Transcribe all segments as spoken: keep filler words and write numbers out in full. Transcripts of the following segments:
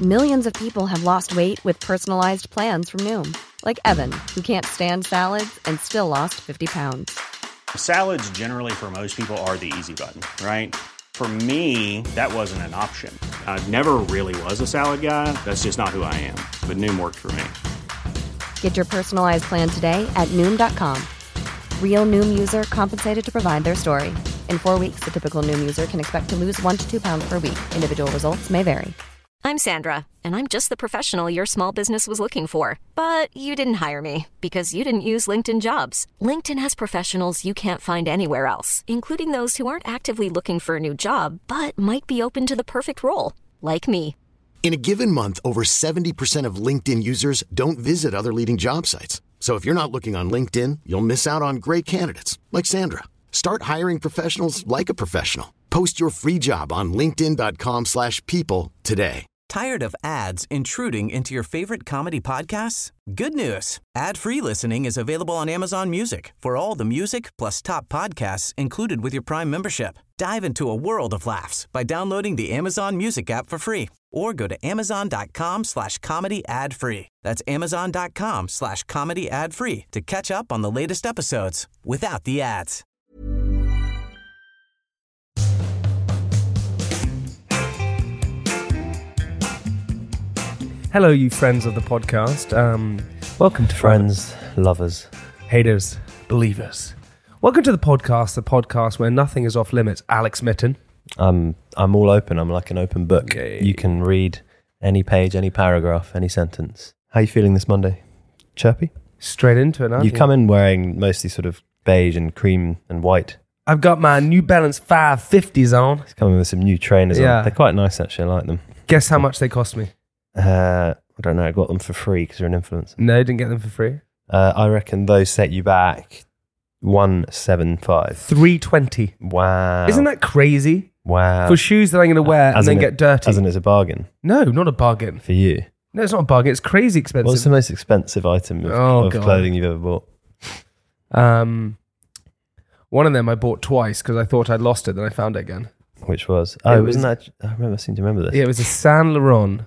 Millions of people have lost weight with personalized plans from Noom. Like Evan, who can't stand salads and still lost fifty pounds. Salads generally for most people are the easy button, right? For me, that wasn't an option. I never really was a salad guy. That's just not who I am. But Noom worked for me. Get your personalized plan today at Noom dot com. Real Noom user compensated to provide their story. In four weeks, the typical Noom user can expect to lose one to two pounds per week. Individual results may vary. I'm Sandra, and I'm just the professional your small business was looking for. But you didn't hire me because you didn't use LinkedIn Jobs. LinkedIn has professionals you can't find anywhere else, including those who aren't actively looking for a new job, but might be open to the perfect role, like me. In a given month, over seventy percent of LinkedIn users don't visit other leading job sites. So if you're not looking on LinkedIn, you'll miss out on great candidates like Sandra. Start hiring professionals like a professional. Post your free job on linkedin dot com slash people today. Tired of ads intruding into your favorite comedy podcasts? Good news. Ad-free listening is available on Amazon Music for all the music plus top podcasts included with your Prime membership. Dive into a world of laughs by downloading the Amazon Music app for free or go to amazon.com slash comedy ad free. That's amazon.com slash comedy ad free to catch up on the latest episodes without the ads. Hello, you friends of the podcast. Um, welcome to Friends, lovers, haters, believers. Welcome to the podcast, the podcast where nothing is off limits. Alex Mitten. I'm I'm all open. I'm like an open book. Okay. You can read any page, any paragraph, any sentence. How are you feeling this Monday? Chirpy? Straight into it, aren't You come in wearing mostly sort of beige and cream and white. I've got my New Balance five fifties on. It's coming with some new trainers Yeah. on. They're quite nice, actually. I like them. Guess how much they cost me? Uh, I don't know. I got them for free because you're an influencer. No, didn't get them for free. Uh, I reckon those set you back one seventy-five. three twenty. Wow. Isn't that crazy? Wow. For shoes that I'm going to wear and As then in get it- dirty. As in it's a bargain No, not a bargain. for you. No, it's not a bargain. It's crazy expensive. What's the most expensive item of, Oh, of God. clothing you've ever bought? Um, one of them I bought twice because I thought I'd lost it, then I found it again. Which was? Oh, It wasn't was- that? I remember. I seem to remember this. Yeah, it was a Saint Laurent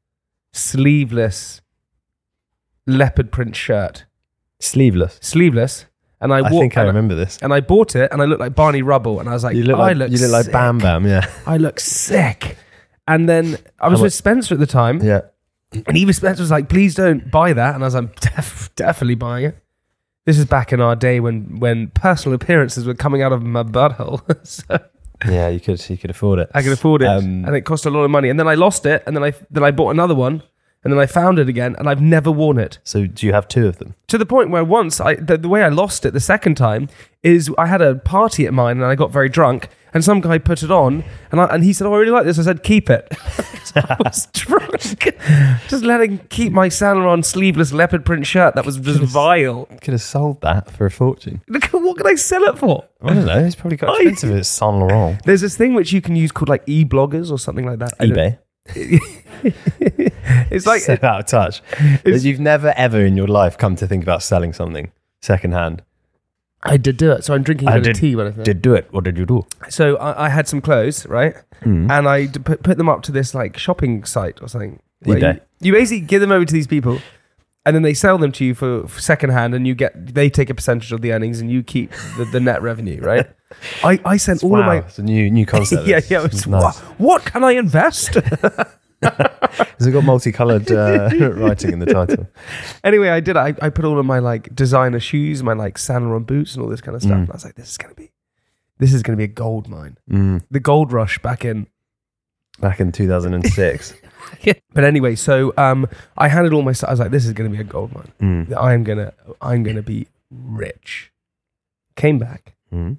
sleeveless leopard print shirt. Sleeveless. Sleeveless. And I, I wore, think I and remember this. And I bought it and I looked like Barney Rubble and I was like, You look I like look you look like sick. Bam Bam. Yeah. I look sick. And then I was How with much- Spencer at the time. Yeah. And even Spencer was like, please don't buy that. And I was like, Def- definitely buying it. This is back in our day when, when personal appearances were coming out of my butthole. So Yeah. You could you could afford it. I could afford it. Um, and it cost a lot of money. And then I lost it. And then I then I bought another one. And then I found it again. And I've never worn it. So do you have two of them? To the point where once, I the, the way I lost it the second time is I had a party at mine and I got very drunk. And some guy put it on, and I, and he said, "Oh, I really like this." I said, "Keep it." So I was drunk, just letting keep my Saint Laurent sleeveless leopard print shirt that was just vile. Could have sold that for a fortune. Look, what can I sell it for? I don't know. It's probably quite I- expensive. It's Saint Laurent. There's this thing which you can use called like e-bloggers or something like that. I don't- eBay. It's like So out of touch. That you've never ever in your life come to think about selling something secondhand. I did do it. So I'm drinking a I bit did, of tea when I think. did do it. What did you do? So I, I had some clothes, right? Mm. And I d- put, put them up to this like shopping site or something. where eBay. You, you basically give them over to these people, and then they sell them to you for, for second hand, and you get they take a percentage of the earnings, and you keep the, the net revenue, right? I, I sent all wow, of my it's a new new concept. yeah It's yeah. It's, nice. what, what can I invest? Has it got multicolored uh, writing in the title? Anyway, I did. I, I put all of my like designer shoes, my like Saint Laurent boots, and all this kind of stuff. Mm. And I was like, this is gonna be, this is gonna be a gold mine. Mm. The gold rush back in. Back in two thousand six. But anyway, so um, I handed all my stuff. I was like, this is gonna be a gold mine. Mm. I'm gonna, I'm gonna be rich. Came back. Mm.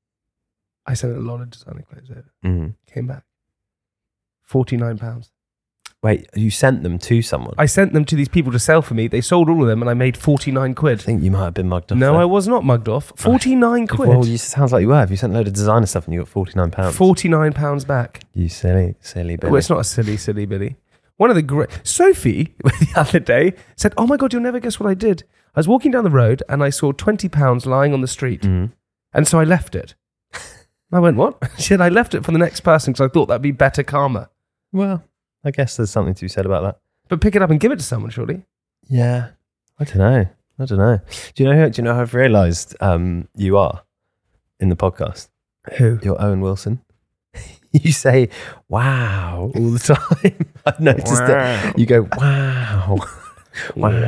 I sent a lot of designer clothes over. Mm. Came back. forty-nine pounds. Wait, you sent them to someone? I sent them to these people to sell for me. They sold all of them and I made forty-nine quid. I think you might have been mugged off. No, there. I was not mugged off. forty-nine quid. Well, you sounds like you were. If you sent a load of designer stuff and you got forty-nine pounds. forty-nine pounds back. You silly, silly Billy. Well, it's not a silly, silly Billy. One of the great... Sophie, the other day, said, oh my God, you'll never guess what I did. I was walking down the road and I saw twenty pounds lying on the street. Mm. And so I left it. I went, what? She said, I left it for the next person because I thought that'd be better karma. Well, I guess there's something to be said about that. But pick it up and give it to someone, surely. Yeah, I don't know. I don't know. Do you know who? Do you know who I've realised um, you are in the podcast? Who? You're Owen Wilson. You say "wow" all the time. I've noticed that you go "wow." Wow.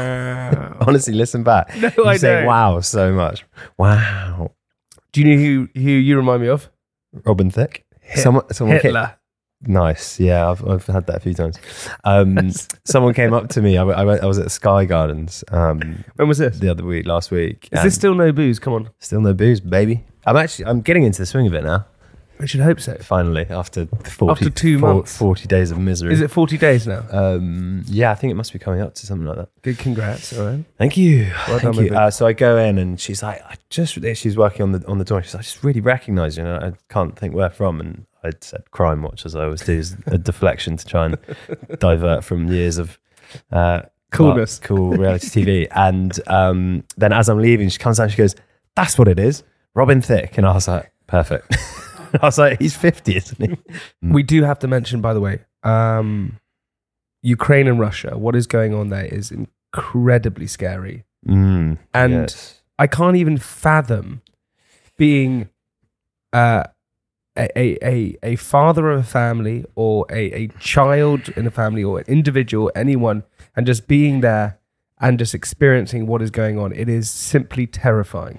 Wow. Honestly, listen back. No, you I say don't. "wow" so much. Wow. Do you know who, who you remind me of? Robin Thicke. Hit- Someone, someone came- Hitler. Nice. Yeah, I've I've had that a few times. Um, someone came up to me. I, I, went, I was at Sky Gardens um, When was this? the other week, last week. Is and this still no booze? Come on. still no booze, baby? I'm actually I'm getting into the swing of it now. I should hope so. Finally, after forty, After two four- months. forty days of misery. Is it forty days now? Um, yeah, I think it must be coming up to something like that. Good, congrats. All right. Thank you. Well Thank done, you. baby. Uh, so I go in and she's like, I just, she's working on the on the door. She's like, I just really recognise you. And I can't think where from. And I said Crime Watch, as I always do, is a deflection to try and divert from years of uh, Coolness. well, cool reality T V. And um, then as I'm leaving, she comes out and she goes, that's what it is, Robin Thicke. And I was like, perfect. I was like, he's fifty, isn't he? We do have to mention, by the way, um, Ukraine and Russia. What is going on there is incredibly scary. Mm, And yes. I can't even fathom being uh, a, a, a, a father of a family or a, a child in a family or an individual, anyone, and just being there and just experiencing what is going on. It is simply terrifying.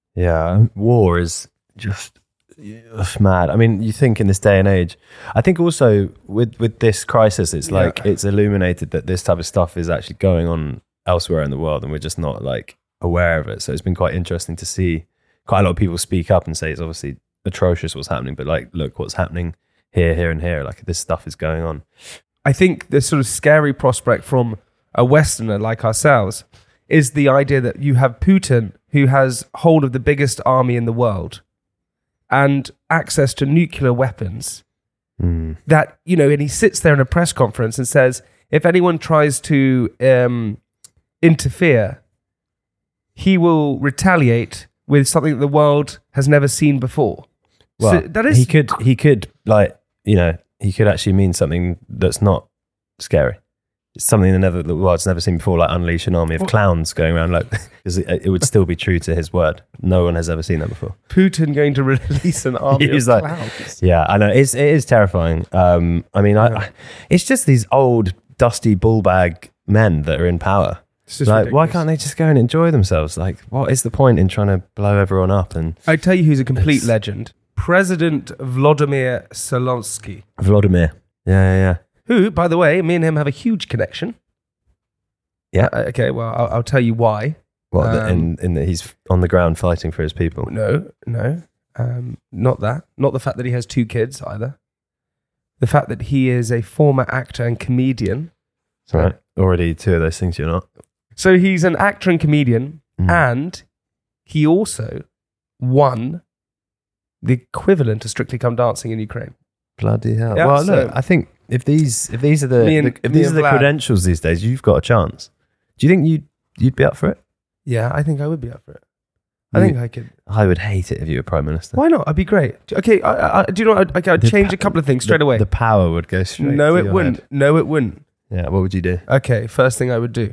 Yeah, war is just ugh, mad. I mean, you think in this day and age, I think also with, with this crisis, it's like Yeah. it's illuminated that this type of stuff is actually going on elsewhere in the world and we're just not like aware of it. So it's been quite interesting to see quite a lot of people speak up and say it's obviously atrocious what's happening, but like, look what's happening here, here and here. Like this stuff is going on. I think the sort of scary prospect from a Westerner like ourselves is the idea that you have Putin, who has hold of the biggest army in the world and access to nuclear weapons, Mm. that, you know, and he sits there in a press conference and says, if anyone tries to um, interfere, he will retaliate with something that the world has never seen before. Well, so that is he could, he could like, you know, he could actually mean something that's not scary. It's something that never, the world's never seen before, like unleash an army of clowns going around, like, because it, it would still be true to his word. No one has ever seen that before. Putin going to release an army of He's like- clowns. Yeah, I know. It's, it is terrifying. Um, I mean, I, I, it's just these old, dusty bullbag men that are in power. It's just Like, why ridiculous. can't they just go and enjoy themselves? Like, what is the point in trying to blow everyone up? And I tell you who's a complete It's- legend. President Vladimir Zelensky, Vladimir. Yeah, yeah, yeah. who, by the way, me and him have a huge connection. Yeah. Uh, okay, well, I'll, I'll tell you why. What, that Um, in, in that he's on the ground fighting for his people. No, no, um, not that. Not the fact that he has two kids either. The fact that he is a former actor and comedian. Right. Already two of those things you're not. So he's an actor and comedian, Mm. and he also won the equivalent to Strictly Come Dancing in Ukraine. Bloody hell. Yeah, well, so- look, I think if these if these are the, Me and- the- if me these are and the Vlad. credentials these days, you've got a chance. Do you think you'd you'd be up for it? Yeah, I think I would be up for it. I You- think I could. I would hate it if you were prime minister. Why not? I'd be great. Okay, I, I, do you know what? I'd, okay, I'd The change pa- a couple of things straight the, away. The power would go straight. No, to it your wouldn't. head. No, it wouldn't. Yeah. What would you do? Okay, first thing I would do.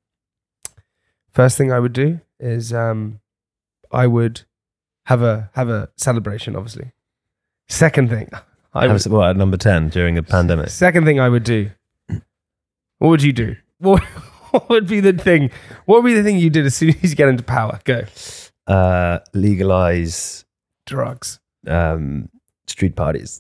First thing I would do is um, I would have a have a celebration, obviously. Second thing, I Have would, some- what, at number ten during a pandemic? second thing I would do. What would you do? What, what would be the thing? What would be the thing you did as soon as you get into power? Go. Uh, legalize Drugs. um, street parties.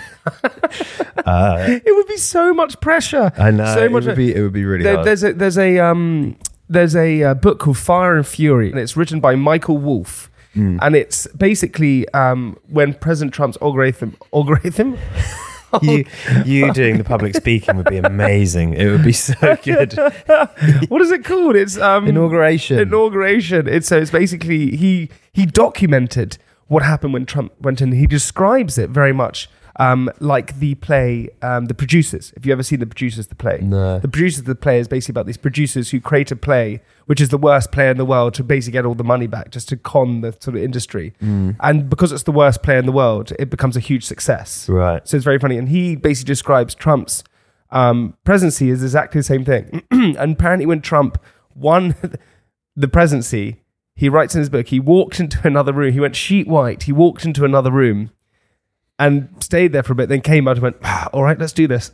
uh, It would be so much pressure. I know. So it much- would be. It would be really There, hard. there's a there's a um there's a uh, book called Fire and Fury, and it's written by Michael Wolff, Mm. and it's basically um when President Trump's algorithm algorithm. you, you doing the public speaking would be amazing. It would be so good. What is it called? It's um Inauguration. Inauguration. It's so it's basically he he documented what happened when Trump went in. He describes it very much um, like the play, um, The Producers. If you ever seen The Producers, the play. No. The Producers, the play is basically about these producers who create a play, which is the worst play in the world, to basically get all the money back, just to con the sort of industry. Mm. And because it's the worst play in the world, it becomes a huge success. Right. So it's very funny. And he basically describes Trump's um, presidency is exactly the same thing. And apparently when Trump won the presidency, he writes in his book, he walked into another room. He went sheet white. He walked into another room and stayed there for a bit, then came out and went, ah, all right, let's do this.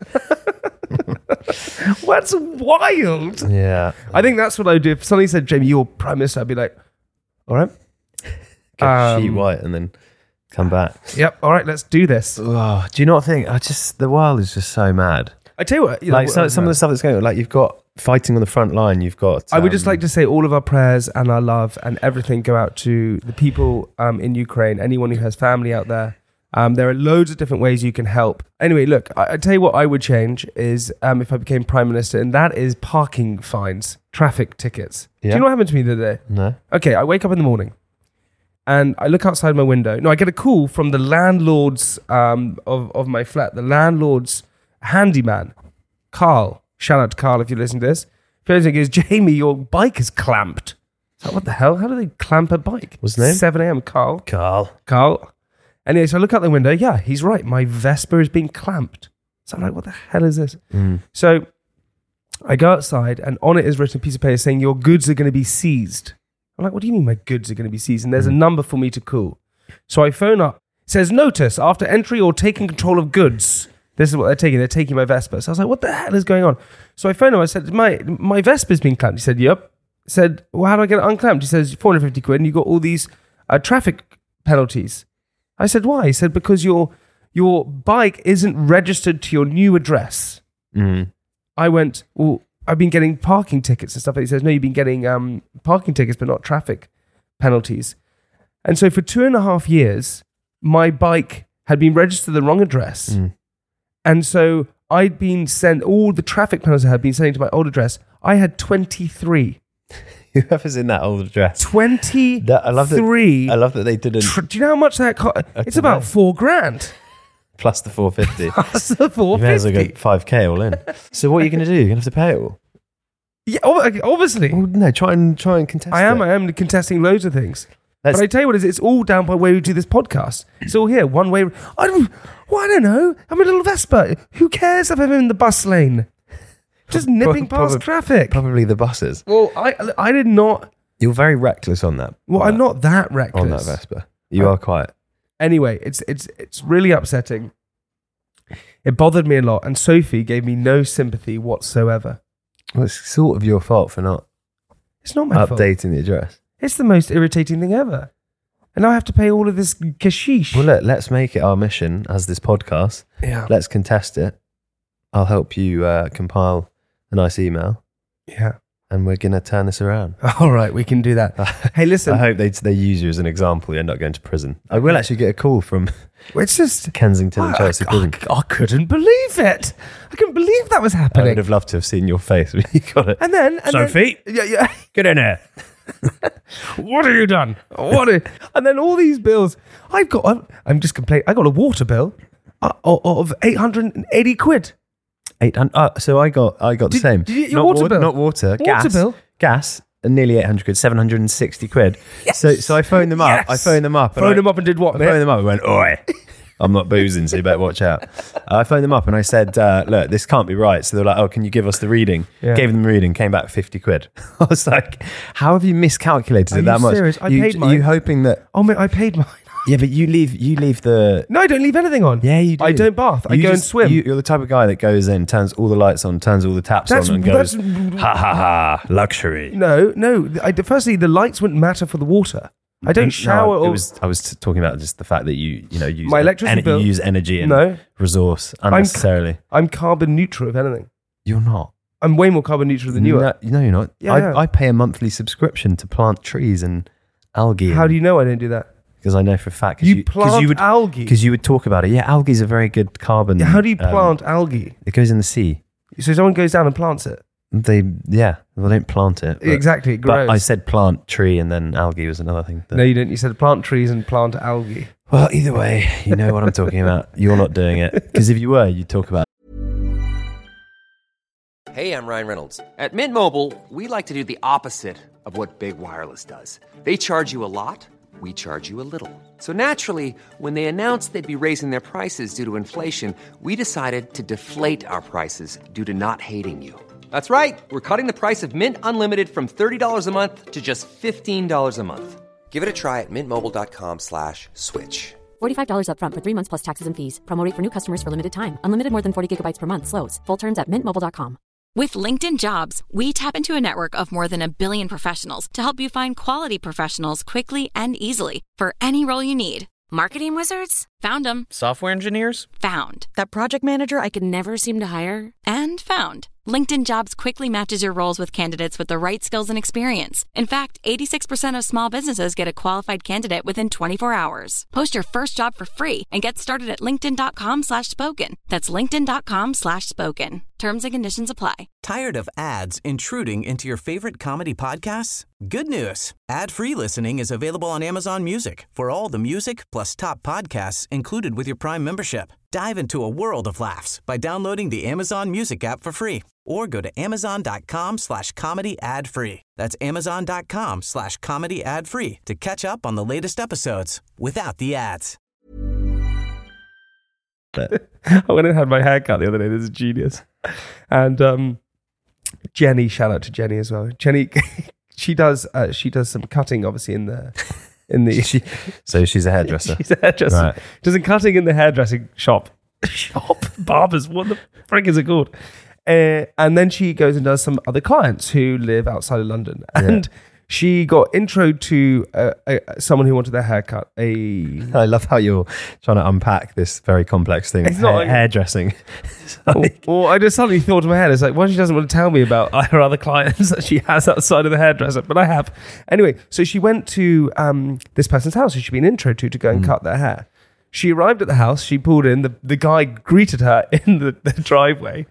That's wild. Yeah. I think that's what I would do. If somebody said, Jamie, you're prime minister, I'd be like, all right. Go Um, sheet white and then come back. Yep, all right, let's do this. Oh, do you not think? I just the world is just so mad. I tell you what, you Like know, so, some of the stuff that's going on, like you've got fighting on the front line. You've got. I would just um, like to say all of our prayers and our love and everything go out to the people um, in Ukraine, anyone who has family out there. Um, there are loads of different ways you can help. Anyway, look, I, I tell you what I would change is um, if I became prime minister, and that is parking fines, traffic tickets. Do Yeah. you know what happened to me the other day? No. Okay, I wake up in the morning and I look outside my window. No, I get a call from the landlord's um, of, of my flat, the landlord's handyman, Carl. Shout out to Carl if you listen to this. First thing is, Jamie, your bike is clamped. It's like, what the hell? How do they clamp a bike? What's his name? seven a.m. Carl. Carl. Carl. Anyway, so I look out the window. Yeah, he's right. My Vespa is being clamped. So I'm like, what the hell is this? Mm. So I go outside and on it is written a piece of paper saying your goods are going to be seized. I'm like, what do you mean my goods are going to be seized? And there's a number for me to call. So I phone up. It says, notice, after entry or taking control of goods. This is what they're taking. They're taking my Vespa. So I was like, what the hell is going on? So I phoned him. I said, my my Vespa's been clamped. He said, yep. I said, well, how do I get it unclamped? He says, four hundred fifty quid and you got all these uh, traffic penalties. I said, why? He said, because your your bike isn't registered to your new address. Mm. I went, well, I've been getting parking tickets and stuff. He says, no, you've been getting um, parking tickets, but not traffic penalties. And so for two and a half years, my bike had been registered to the wrong address. Mm. And so I'd been sent, all the traffic penalties I had been sending to my old address. I had twenty-three. Whoever's in that old address. twenty-three. That, I love that. I love that they didn't. Tr- do you know how much that cost? It's don't about know. four grand. Plus the four fifty. That's the four You may as well fifty. go five k all in. So what are you going to do? You're going to have to pay it all. Yeah, ob- obviously. Well, no, try and try and contest. I am. It. I am contesting loads of things. Let's- But I tell you what, it is, it's all down by where we do this podcast. It's all here, one way. I don't. Well, I don't know. I'm a little Vespa. Who cares if I'm in the bus lane? Just nipping Prob- past prob- traffic. Probably the buses. Well, I I did not. You're very reckless on that. Well, on I'm that- not that reckless. on that Vespa. You I- are quite. Anyway, it's it's it's really upsetting. It bothered me a lot, and Sophie gave me no sympathy whatsoever. Well, it's sort of your fault for not It's not my fault. updating the address. It's the most irritating thing ever. And now I have to pay all of this cashish. Well, look, let's make it our mission as this podcast. yeah. Let's contest it. I'll help you uh, compile a nice email, Yeah. and we're going to turn this around. All right, we can do that. Hey, listen. I hope they they use you as an example. You end up going to prison. I will actually get a call from It's just. Kensington and I, Chelsea I, prison. I couldn't believe it. I couldn't believe that was I happening. would have loved to have seen your face when you got it. and then, and Sophie? then, yeah, yeah. Get in here. What have you done? What? Are, and then all these bills. I've got. I'm, I'm just complaining. I got a water bill uh, of of eight hundred and eighty quid. Eight hundred. Uh, so I got I got the Did- same. did you get your not water wa- bill? Not water. Water gas. bill? Gas. And nearly eight hundred quid. Seven hundred and sixty quid. So so I phoned them up. Yes. I phoned them up. and Phoned I- them up and did what, I mate? phoned them up and went, oi. I'm not boozing, so you better watch out. Uh, I phoned them up and I said, uh, look, this can't be right. So they're like, oh, can you give us the reading? Yeah. Gave them the reading, came back fifty quid. I was like, how have you miscalculated Are it you that much? serious? I you, paid Are mine. you hoping that? Oh, mate, I paid mine. Yeah, but you leave you leave the. No, I don't leave anything on. Yeah, you do. I don't bath. I You go and just- swim. You, you're the type of guy that goes in, turns all the lights on, turns all the taps That's- on, and goes, that's- ha ha ha, luxury. No, no. I, firstly, the lights wouldn't matter for the water. I don't No, shower. it or, was. I was t- talking about just the fact that you, you know, use My electricity en- bill- you use energy and No. resource unnecessarily. I'm carbon neutral, if anything. You're not. I'm way more carbon neutral than you no, are. no, you're not. Yeah, I, yeah. I pay a monthly subscription to plant trees and algae. How do you know I don't do that? Because I know for a fact. 'cause You plant you would, algae? Because you would talk about it. Yeah, algae is a very good carbon. Yeah, how do you um, plant algae? It goes in the sea. So someone goes down and plants it. They, yeah, well, they don't plant it. But, Exactly, it But grows. I said plant, tree, and then algae was another thing. that- No, you didn't. You said plant trees and plant algae. Well, either way, you know what I'm talking about. You're not doing it. Because if you were, you'd talk about Hey, I'm Ryan Reynolds. At Mint Mobile, we like to do the opposite of what Big Wireless does. They charge you a lot, we charge you a little. So naturally, when they announced they'd be raising their prices due to inflation, we decided to deflate our prices due to not hating you. That's right. We're cutting the price of Mint Unlimited from thirty dollars a month to just fifteen dollars a month. Give it a try at mintmobile.com slash switch. forty-five dollars up front for three months plus taxes and fees. Promo rate for new customers for limited time. Unlimited more than forty gigabytes per month slows. Full terms at mint mobile dot com. With LinkedIn Jobs, we tap into a network of more than a billion professionals to help you find quality professionals quickly and easily for any role you need. Marketing wizards? Found them. Software engineers? Found. That project manager I could never seem to hire? And found. LinkedIn Jobs quickly matches your roles with candidates with the right skills and experience. In fact, eighty-six percent of small businesses get a qualified candidate within twenty-four hours. Post your first job for free and get started at linkedin.com slash spoken. That's linkedin.com slash spoken. Terms and conditions apply. Tired of ads intruding into your favorite comedy podcasts? Good news. Ad-free listening is available on Amazon Music for all the music plus top podcasts included with your Prime membership. Dive into a world of laughs by downloading the Amazon Music app for free or go to amazon.com slash comedy ad free. That's amazon.com slash comedy ad free to catch up on the latest episodes without the ads. I went and had my hair cut the other day. This is genius. And um, Jenny, shout out to Jenny as well. Jenny, she does uh, she does some cutting, obviously, in the in the. She, so she's a hairdresser. She's a hairdresser. Right. Does some cutting in the hairdressing shop. Shop barbers. What the frick is it called? Uh, and then she goes and does some other clients who live outside of London. And yeah. she got intro to uh, a, someone who wanted their haircut. A I love how you're trying to unpack this very complex thing. It's not ha- like, hairdressing. like, well, I just suddenly thought in my head, it's like, well, she doesn't want to tell me about her other clients that she has outside of the hairdresser, but I have. Anyway, so she went to um, this person's house who she'd been intro to to go and mm. cut their hair. She arrived at the house, she pulled in, the, the guy greeted her in the, the driveway,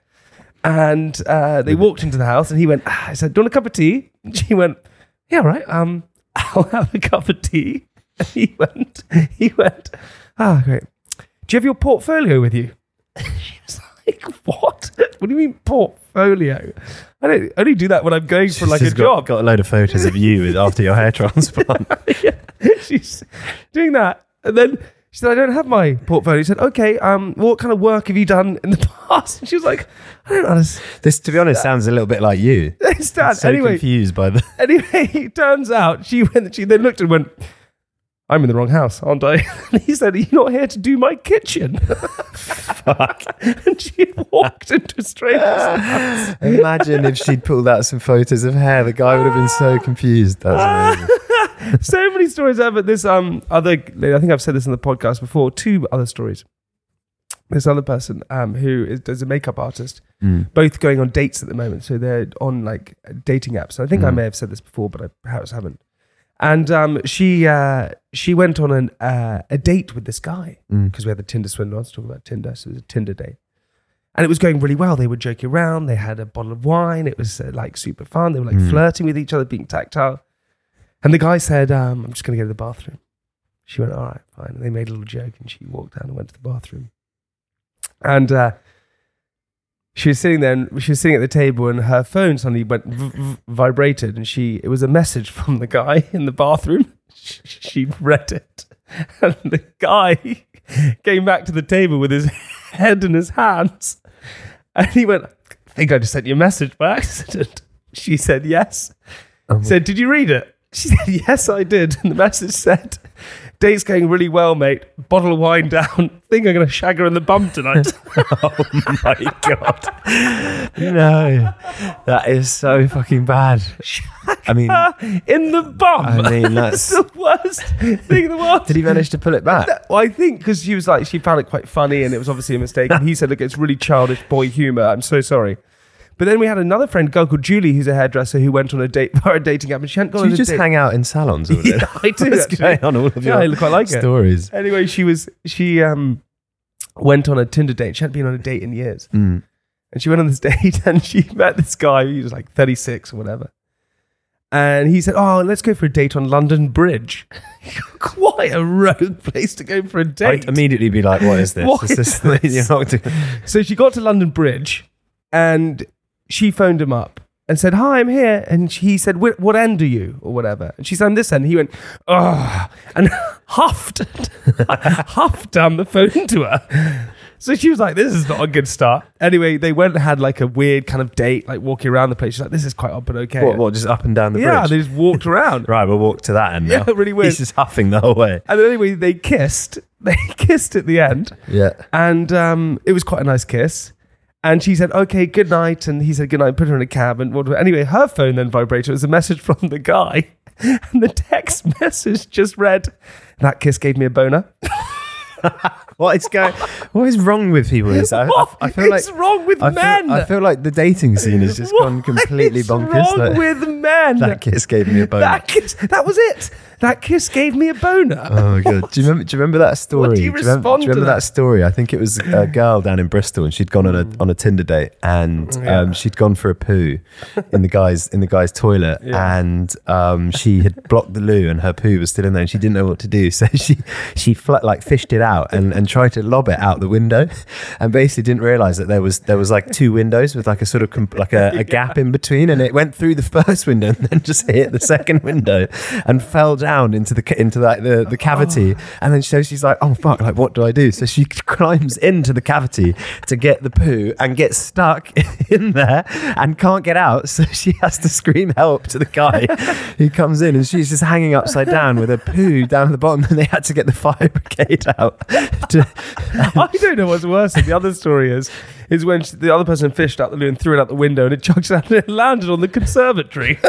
and uh, they walked into the house, and he went, ah, I said, do you want a cup of tea? And she went, yeah, right, um, I'll have a cup of tea. And he went, he went, ah, great. Do you have your portfolio with you? She was like, what? What do you mean portfolio? I don't only do that when I'm going for like she's a got, job. Got a load of photos of you after your hair transplant. Yeah, she's doing that. And then she said, I don't have my portfolio. He said, okay, um, what kind of work have you done in the past? And she was like, I don't know. This, to be honest, sounds a little bit like you. It's that. So anyway, confused by the... Anyway, it turns out she went, she then looked and went, I'm in the wrong house, aren't I? And he said, are you not here to do my kitchen? Fuck. And she walked into a stranger's house. Imagine if she'd pulled out some photos of hair. The guy would have been so confused. That's amazing. So many stories out, but this um other, I think I've said this in the podcast before, two other stories. This other person um who is, is a makeup artist, mm. both going on dates at the moment. So they're on like dating apps. I think mm. I may have said this before, but I perhaps haven't. And um, she uh, she went on an, uh, a date with this guy because mm. we had the Tinder swindler. I was talking about Tinder, so it was a Tinder date. And it was going really well. They were joking around. They had a bottle of wine. It was uh, like super fun. They were like mm. flirting with each other, being tactile. And the guy said, um, I'm just going to go to the bathroom. She went, all right, fine. And they made a little joke and she walked down and went to the bathroom. And uh, she was sitting there and she was sitting at the table and her phone suddenly went v- v- vibrated and she, it was a message from the guy in the bathroom. She, she read it. And the guy came back to the table with his head in his hands. And he went, I think I just sent you a message by accident. She said, yes. Um, said, did you read it? She said, yes, I did. And the message said, date's going really well, mate. Bottle of wine down. Think I'm going to shag her in the bum tonight. Oh my God. No. That is so fucking bad. Shag I mean, in the bum. I mean, that's, that's the worst thing in the world. Did he manage to pull it back? Well, I think because she was like, she found it quite funny and it was obviously a mistake. And he said, look, it's really childish boy humor. I'm so sorry. But then we had another friend, a girl called Julie, who's a hairdresser, who went on a date via a dating app, and she hadn't gone do on you a just date. hang out in salons? Or Yeah, I do. What's going on all of yeah, your I quite like stories? It. Anyway, she was she um went on a Tinder date. She hadn't been on a date in years, mm. and she went on this date, and she met this guy. He was like thirty-six or whatever, and he said, "Oh, let's go for a date on London Bridge." Quite a rogue place to go for a date. I'd immediately be like, "What is this? What is is this? this? You're not doing-" So she got to London Bridge, and she phoned him up and said, "Hi, I'm here." And he said, "What end are you?" or whatever. And she said, "I'm this end." And he went, "Ugh," and huffed, huffed down the phone to her. So she was like, "This is not a good start." Anyway, they went and had like a weird kind of date, like walking around the place. She's like, "This is quite odd, but okay." What, what, just up and down the yeah, bridge? they just walked around. Right, we'll walk to that end now. Yeah, really weird. He's just huffing the whole way. And then anyway, they kissed. They kissed at the end. Yeah. And um, it was quite a nice kiss. And she said, "Okay, good night." And he said, "Good night," put her in a cab. And whatever. Anyway, her phone then vibrated. It was a message from the guy. And the text message just read, "That kiss gave me a boner." What is going? What is wrong with people? Is I, I, I feel is like wrong with I men? Feel, I feel like the dating scene has just What gone completely is bonkers. wrong Like, with men? that kiss gave me a boner. That kiss, that was it. That kiss gave me a boner. Oh my god! Do you remember? Do you remember that story? What do you do you remember, respond do you remember to that? that? story? I think it was a girl down in Bristol, and she'd gone on a on a Tinder date, and Yeah. um, she'd gone for a poo in the guy's in the guy's toilet, Yeah. and um, she had blocked the loo, and her poo was still in there, and she didn't know what to do, so she she fl- like fished it out and, and tried to lob it out the window, and basically didn't realise that there was there was like two windows with like a sort of comp- like a, a gap in between, and it went through the first window and then just hit the second window and fell down into the ca- into like the, the cavity, and then so she's like, "Oh fuck, like what do I do?" So she climbs into the cavity to get the poo and gets stuck in there and can't get out, so she has to scream help to the guy who comes in, and she's just hanging upside down with her poo down at the bottom, and they had to get the fire brigade out to, I don't know what's worse. The other story is is when she, the other person fished out the loo and threw it out the window, and it chucked out and it landed on the conservatory.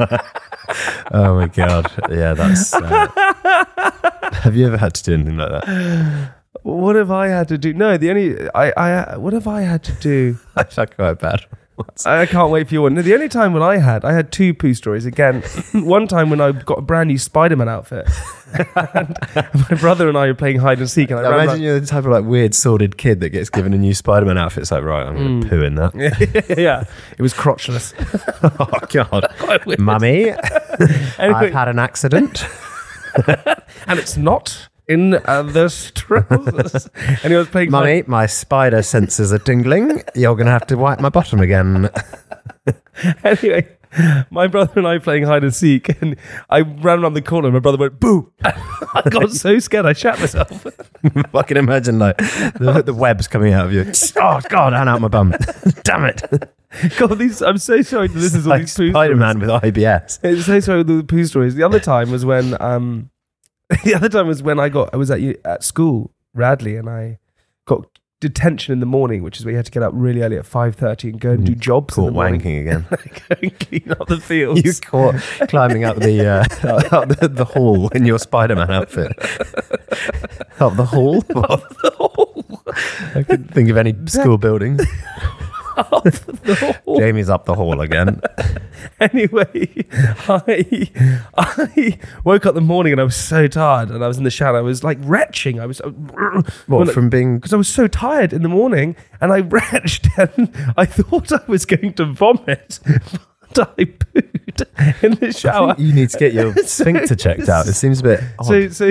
oh my god, yeah, that's uh, have you ever had to do anything like that? What have I had to do? No, the only I I what have I had to do? I felt quite bad. I can't wait for your one. No, the only time when I had, I had two poo stories. Again, one time when I got a brand new Spider-Man outfit, and my brother and I were playing hide and seek. And I I ran imagine around- you're the type of like weird sordid kid that gets given a new Spider-Man outfit. It's like, right, I'm going to poo in that. yeah, it was crotchless. Oh god, Quite weird. mummy, Anyway, I've had an accident. and it's not in uh, the trousers. And he was playing. Mummy, my spider senses are tingling. You're going to have to wipe my bottom again. Anyway, my brother and I playing hide and seek, and I ran around the corner, and my brother went boo. I got so scared I shat myself. I can imagine like the, the webs coming out of you. Oh god, and out my bum. Damn it. God, these I'm so sorry to listen to all Like these poo Spider-Man with I B S. stories. I'm so sorry with the poo stories. The other time was when um, the other time was when I got I was at u- at school, Radley, and I got detention in the morning, which is where you had to get up really early at five thirty and go and do jobs. Caught in the morning. wanking again. Go and clean up the fields. You caught climbing up the uh, up the, the hall in your Spider-Man outfit. Up the hall? Up the hall. I couldn't think of any school building. Up the hall. Jamie's up the hall again. Anyway, I I woke up the morning and I was so tired, and I was in the shower. I was like retching. I was What, from being... because I was so tired in the morning, and I retched, and I thought I was going to vomit, but I pooed in the I shower. think you need to get your sphincter checked out. It seems a bit odd. So so.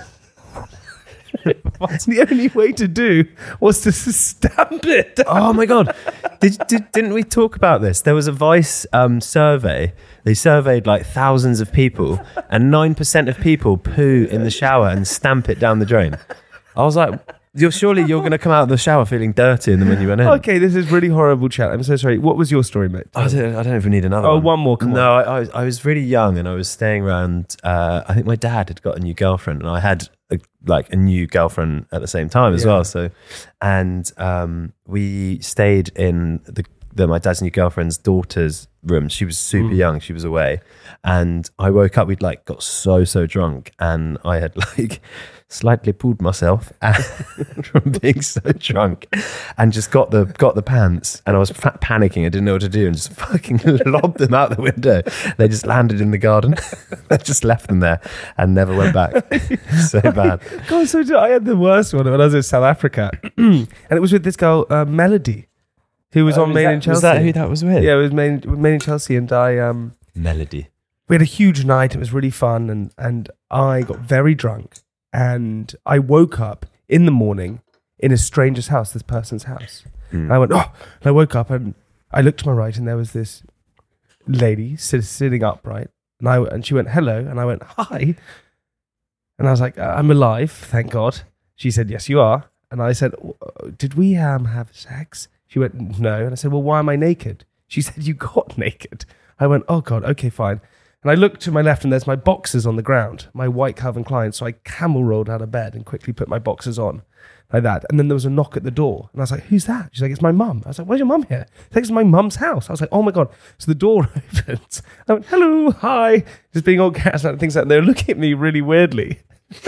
The only way to do was to stamp it. Oh my god! Did, did didn't we talk about this? There was a Vice um, survey. They surveyed like thousands of people, and nine percent of people poo in the shower and stamp it down the drain. I was like, "You're surely you're going to come out of the shower feeling dirtier than when you went in." Okay, this is really horrible chat. I'm so sorry. What was your story, mate? I don't, I don't even need another Oh, one. one more, come no, on. I, I, was, I was really young and I was staying around. Uh, I think my dad had got a new girlfriend, and I had a, like a new girlfriend at the same time as Yeah. well. So, and um, we stayed in the, the my dad's new girlfriend's daughter's room. She was super Mm. young. She was away, and I woke up. We'd like got so so drunk, and I had like slightly pooed myself from being so drunk, and just got the got the pants, and I was fa- panicking. I didn't know what to do, and just fucking lobbed them out the window. They just landed in the garden. I just left them there and never went back. So bad. God, so I had the worst one when I was in South Africa, and it was with this girl, uh, Melody, who was Oh, on was Made that- in Chelsea. Was that who that was with? Yeah, it was Made, Made in Chelsea, and I um, Melody. we had a huge night. It was really fun, and and I got very drunk, and I woke up in the morning in a stranger's house, this person's house. Mm. And I went, oh, and I woke up and I looked to my right, and there was this lady sit, sitting upright, and I and she went hello, and I went hi, and I was like, I'm alive, thank God. She said, yes, you are, and I said, did we um have sex? She went, no, and I said, well, why am I naked? She said, you got naked. I went, oh God, okay, fine. And I looked to my left, and there's my boxers on the ground, my white Calvin Klein. So I camel rolled out of bed and quickly put my boxers on like that. And then there was a knock at the door, and I was like, who's that? She's like, it's my mum. I was like, where's your mum here? She's like, it's my mum's house. I was like, oh my God. So the door opens. I went, hello, hi, just being all gaslit and things like that. They're looking at me really weirdly.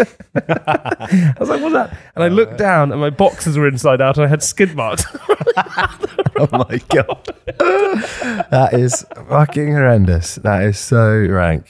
I was like, what's that? And I looked down, and my boxers were inside out, and I had skid marks. Oh my God. That is fucking horrendous. That is so rank.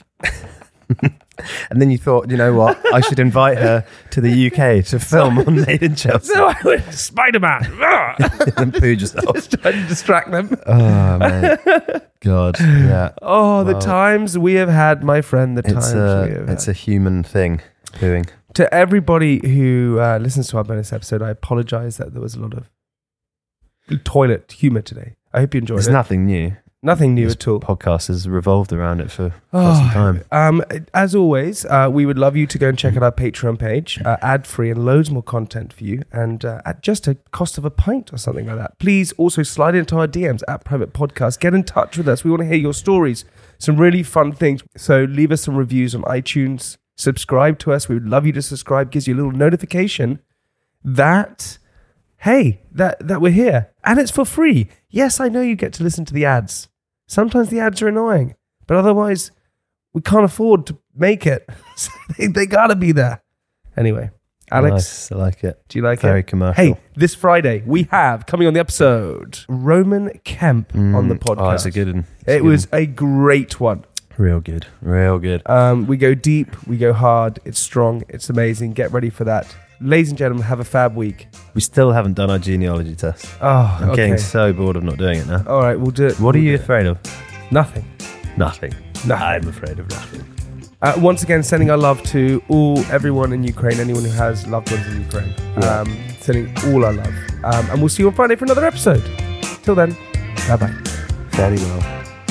And then you thought, you know what? I should invite her to the U K to film on Made in Chelsea. So I went, Spider-Man. And pooed yourself. Just trying to distract them. Oh, man. God. Yeah. Oh, the Well, times we have had, my friend, the times It's we a, have it's had. a human thing, pooing. To everybody who uh, listens to our bonus episode, I apologize that there was a lot of toilet humor today. I hope you enjoyed It's it. nothing new. Nothing new This at all. podcast has revolved around it for quite Oh, some time. Um, as always, uh, we would love you to go and check out our Patreon page, uh, ad-free and loads more content for you, and uh, at just a cost of a pint or something like that. Please also slide into our D Ms at Private Podcast. Get in touch with us. We want to hear your stories. Some really fun things. So leave us some reviews on iTunes. Subscribe to us. We would love you to subscribe. Gives you a little notification that, hey, that, that we're here. And it's for free. Yes, I know you get to listen to the ads. Sometimes the ads are annoying, but otherwise we can't afford to make it. So they, they gotta be there. Anyway, Alex, Nice, I like it. do you like Very it? commercial. Hey, this Friday we have, coming on the episode, Roman Kemp on the Mm. podcast. Oh, it's a good one. It's a It good was a great one. one. Real good. Real good. Um, we go deep, we go hard, it's strong, it's amazing. Get ready for that. Ladies and gentlemen, have a fab week. We still haven't done our genealogy test. Oh, I'm okay. getting so bored of not doing it now. All right, we'll do it. What are We'll you do it. afraid of? Nothing. Nothing. Nothing. I'm afraid of nothing. Uh, once again, sending our love to all everyone in Ukraine, anyone who has loved ones in Ukraine. Yeah. Um, sending all our love. Um, and we'll see you on Friday for another episode. Till then, bye-bye. Fairly well.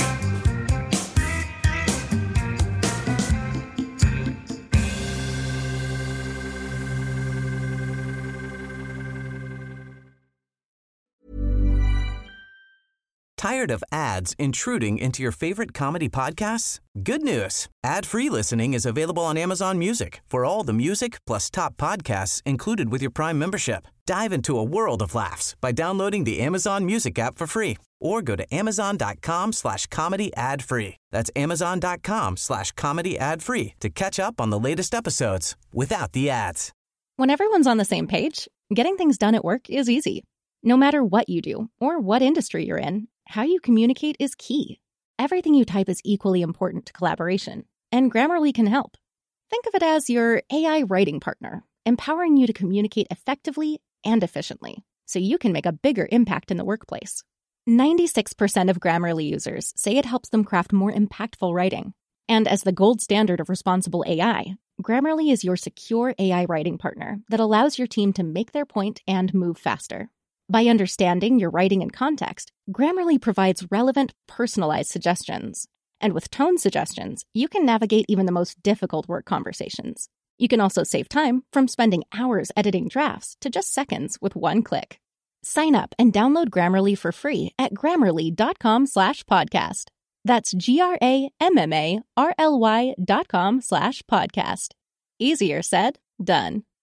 Tired of ads intruding into your favorite comedy podcasts? Good news. Ad-free listening is available on Amazon Music for all the music plus top podcasts included with your Prime membership. Dive into a world of laughs by downloading the Amazon Music app for free or go to amazon.com slash comedy ad free. That's amazon.com slash comedy ad free to catch up on the latest episodes without the ads. When everyone's on the same page, getting things done at work is easy. No matter what you do or what industry you're in, how you communicate is key. Everything you type is equally important to collaboration, and Grammarly can help. Think of it as your A I writing partner, empowering you to communicate effectively and efficiently, so you can make a bigger impact in the workplace. ninety-six percent of Grammarly users say it helps them craft more impactful writing. And as the gold standard of responsible A I, Grammarly is your secure A I writing partner that allows your team to make their point and move faster. By understanding your writing and context, Grammarly provides relevant, personalized suggestions. And with tone suggestions, you can navigate even the most difficult work conversations. You can also save time from spending hours editing drafts to just seconds with one click. Sign up and download Grammarly for free at grammarly.com slash podcast. That's G-R-A-M-M-A-R-L-Y dot com slash podcast. Easier said, done.